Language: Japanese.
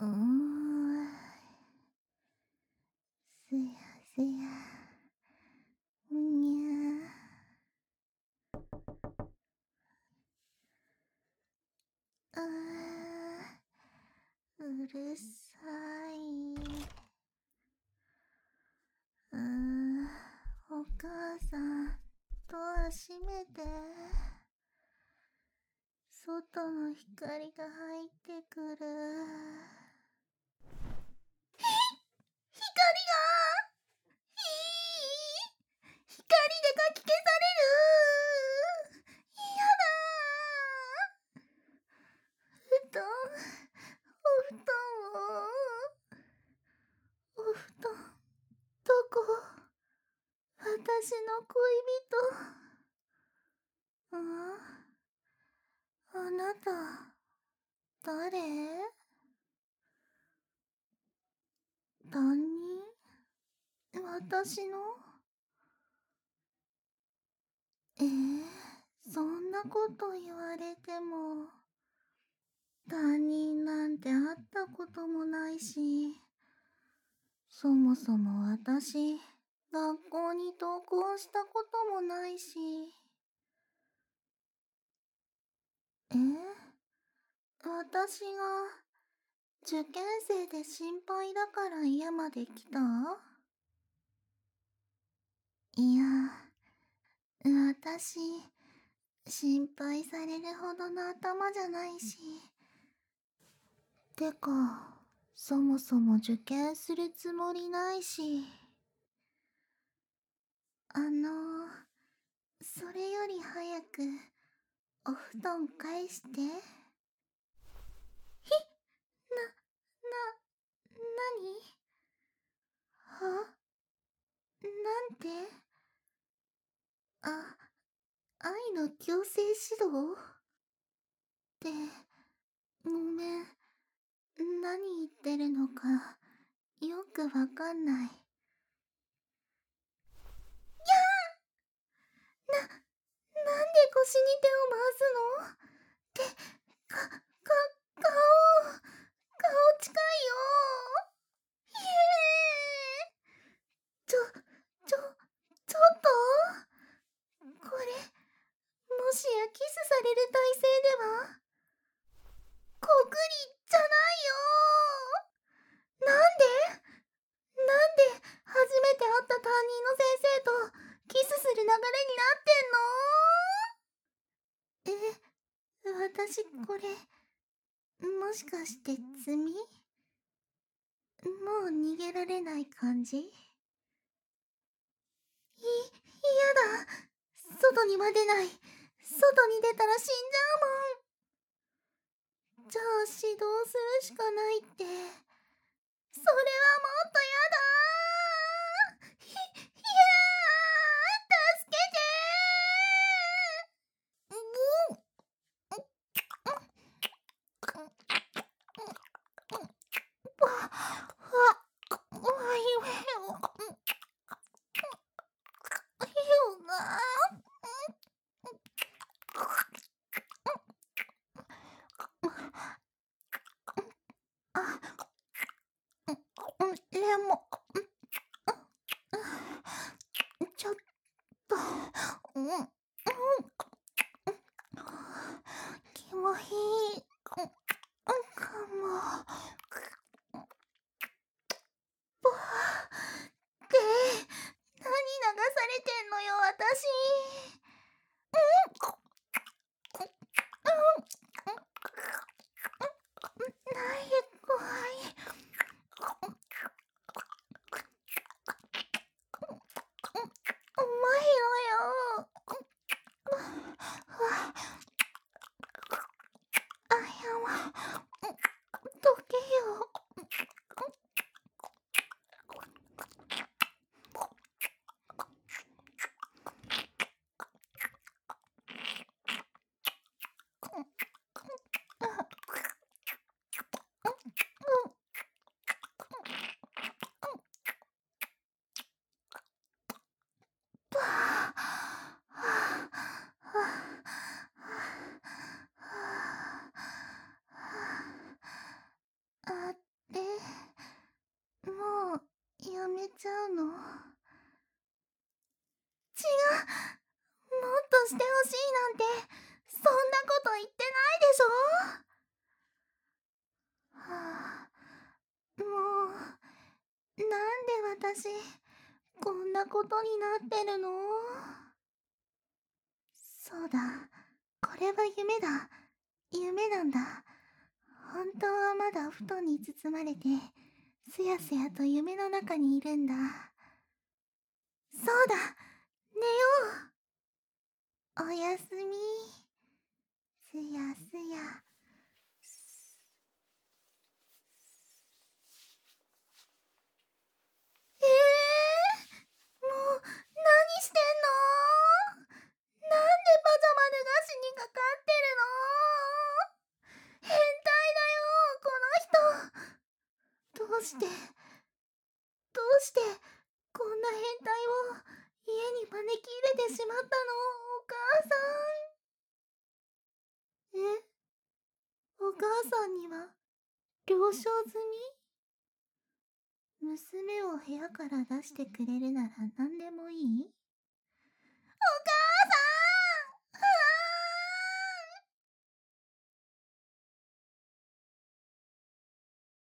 うーん、すやすや、むにゃうるさい。お母さん、ドア閉めて。外の光が入ってくる。光が光でかき消される。嫌だ。布団、お布団を。お布団、どこ？私の恋人。あなた、誰？担任？私の？そんなこと言われても、担任なんて会ったこともないし、そもそも私、学校に登校したこともないし。私が受験生で心配だから家まで来た？いや、私、心配されるほどの頭じゃないし。てか、そもそも受験するつもりないし。それより早く、お布団返して。なに？なんて？あ、愛の強制指導？って、ごめん。何言ってるのか、よくわかんない。なんで腰に手を回すの？って、顔、近いよ。ひえちょ、ちょ、ちょっとこれ、もしやキスされる体勢では？こくりじゃないよ。なんで初めて会った担任の先生とキスする流れになってんの？私これ、もしかして罪？もう逃げられない感じ？嫌だ。外には出ない。外に出たら死んじゃうもん。じゃあ指導するしかないって。それはもっとやだ。助けてでも、ちょっと、気もいいかも。って、何流されてんのよ、私。ないで、怖い。 ちゃうの？違う。もっとしてほしいなんて、そんなこと言ってないでしょ？はあ、もう、なんで私、こんなことになってるの？そうだ、これは夢だ。夢なんだ。本当はまだ布団に包まれて、すやすやと夢の中にいるんだ。そうだ、寝よう。おやすみ。すやすや。もう、何してんの？なんでパジャマ脱がしにかかってるの？変態だよ、この人。どうして、どうして、こんな変態を家に招き入れてしまったの、お母さん。お母さんには、了承済み？娘を部屋から出してくれるなら何でもいい？お母